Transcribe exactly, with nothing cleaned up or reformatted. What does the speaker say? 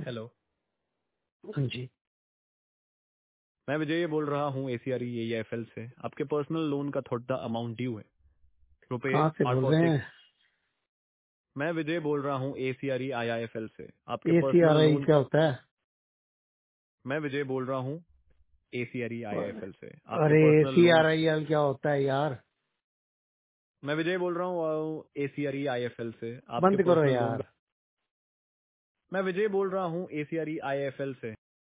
Hello. हाँ जी। मैं विजय बोल रहा हूँ एसीआर एएफएल से। आपके पर्सनल लोन का थोड़ा अमाउंट ड्यू है, रुपए कहाँ से आठ बोल सौ रहे सिक्स। हैं? मैं विजय बोल रहा हूँ एसीआर आईआईएफएल से। आपके A C R personal I loan क्या का। होता है? मैं विजय बोल रहा हूँ एसीआर आईआईएफएल से। आपके अरे A personal C loan. R I L क्या होता है यार? मैं विजय बोल रहा हूँ एसीआर आईआईएफएल से। आपके बंद करो पर्सनल लोन। यार। मैं विजय बोल रहा हूँ एसीआर आईआईएफएल से।